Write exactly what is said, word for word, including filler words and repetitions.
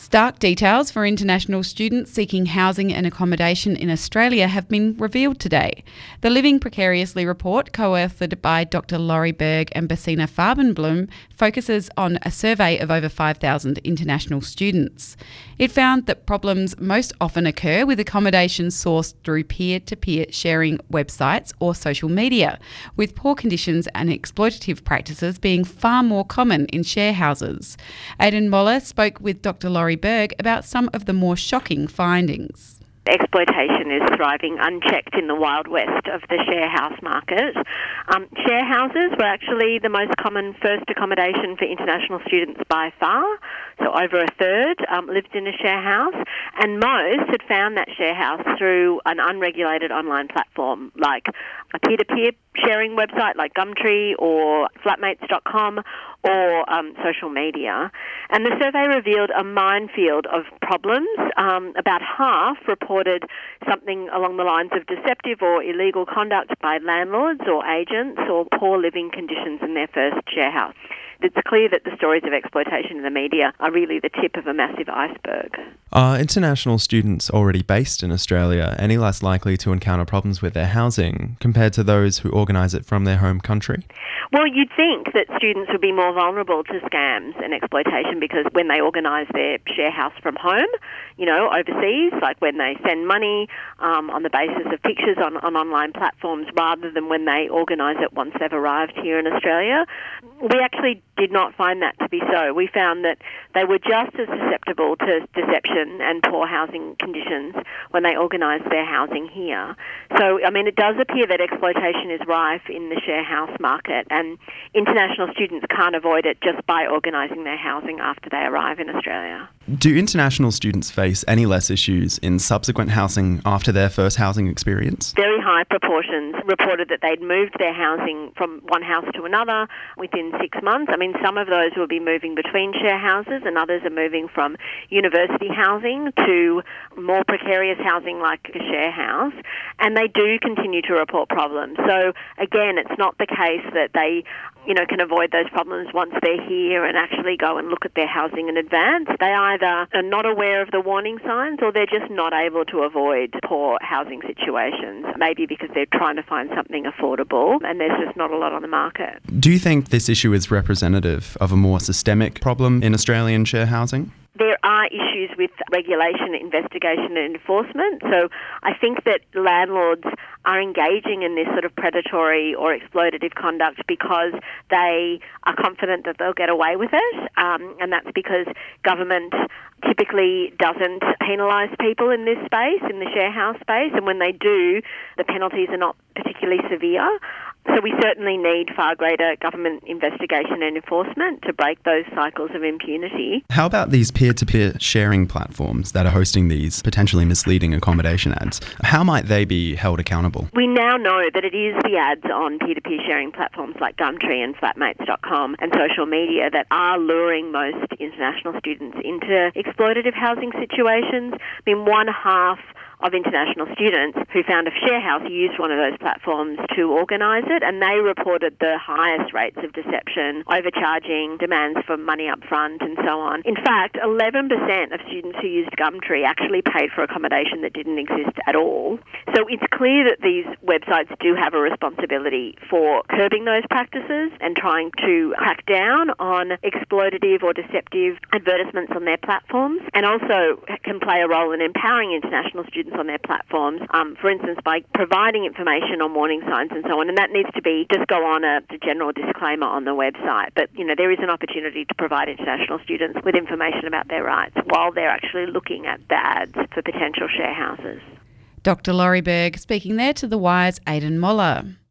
Stark details for international students seeking housing and accommodation in Australia have been revealed today. The Living Precariously report, co-authored by Doctor Laurie Berg and Bettina Farbenblum, focuses on a survey of over five thousand international students. It found that problems most often occur with accommodation sourced through peer-to-peer sharing websites or social media, with poor conditions and exploitative practices being far more common in share houses. Aidan Moller spoke with Doctor Laurie Berg about some of the more shocking findings. Exploitation is thriving unchecked in the wild west of the share house market. Um, share houses were actually the most common first accommodation for international students by far. So over a third um, lived in a share house, and most had found that share house through an unregulated online platform like a peer-to-peer sharing website like Gumtree or flatmates dot com or um, social media. And the survey revealed a minefield of problems. Um, about half reported something along the lines of deceptive or illegal conduct by landlords or agents or poor living conditions in their first share house. It's clear that the stories of exploitation in the media are really the tip of a massive iceberg. Are international students already based in Australia any less likely to encounter problems with their housing compared to those who organise it from their home country? Well, you'd think that students would be more vulnerable to scams and exploitation because when they organise their share house from home, you know, overseas, like when they send money um, on the basis of pictures on, on online platforms rather than when they organise it once they've arrived here in Australia, we actually did not find that to be so. We found that they were just as susceptible to deception and poor housing conditions when they organised their housing here. So, I mean, it does appear that exploitation is rife in the share house market, and international students can't avoid it just by organising their housing after they arrive in Australia. Do international students face any less issues in subsequent housing after their first housing experience? Very high proportions reported that they'd moved their housing from one house to another within six months. I mean, some of those will be moving between share houses and others are moving from university housing to more precarious housing like a share house. And they do continue to report problems. So, again, it's not the case that they you know, can avoid those problems once they're here and actually go and look at their housing in advance. They either are not aware of the warning signs or they're just not able to avoid poor housing situations, maybe because they're trying to find something affordable and there's just not a lot on the market. Do you think this issue is representative of a more systemic problem in Australian share housing? There are issues with regulation, investigation and enforcement. So I think that landlords are engaging in this sort of predatory or exploitative conduct because they are confident that they'll get away with it. Um, and that's because government typically doesn't penalise people in this space, in the share house space. And when they do, the penalties are not particularly severe. So we certainly need far greater government investigation and enforcement to break those cycles of impunity. How about these peer-to-peer sharing platforms that are hosting these potentially misleading accommodation ads? How might they be held accountable? We now know that it is the ads on peer-to-peer sharing platforms like Gumtree and flatmates dot com and social media that are luring most international students into exploitative housing situations. I mean, one half of international students who found a share house used one of those platforms to organise it, and they reported the highest rates of deception, overcharging, demands for money up front and so on. In fact, eleven percent of students who used Gumtree actually paid for accommodation that didn't exist at all. So it's clear that these websites do have a responsibility for curbing those practices and trying to crack down on exploitative or deceptive advertisements on their platforms, and also can play a role in empowering international students on their platforms, um, for instance, by providing information on warning signs and so on. And that needs to be, just go on a, a general disclaimer on the website. But, you know, there is an opportunity to provide international students with information about their rights while they're actually looking at the ads for potential share houses. Doctor Laurie Berg speaking there to The Wire's Aidan Moller.